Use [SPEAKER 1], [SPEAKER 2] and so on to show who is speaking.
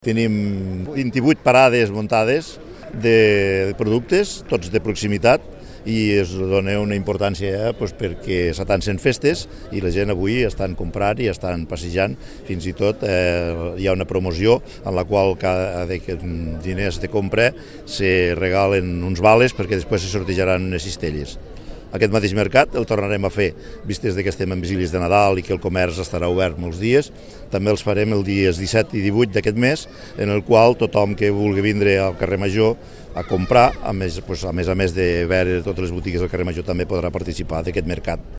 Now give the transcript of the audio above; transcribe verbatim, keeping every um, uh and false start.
[SPEAKER 1] Tenim vint-i-vuit parades muntades de productes, tots de proximitat, i es dona una importància doncs, perquè s'atancen festes i la gent avui estan comprant i estan passejant. Fins i tot eh, hi ha una promoció en la qual cada diners de compra se regalen uns vales perquè després se sortejaran unes cistelles. Aquest mateix mercat el tornarem a fer, vistes que estem en vigílies de Nadal i que el comerç estarà obert molts dies. També els farem els dies disset i divuit d'aquest mes, en el qual tothom que vulgui vindre al carrer Major a comprar, a més, doncs, a més a més de veure totes les botigues del carrer Major, també podrà participar d'aquest mercat.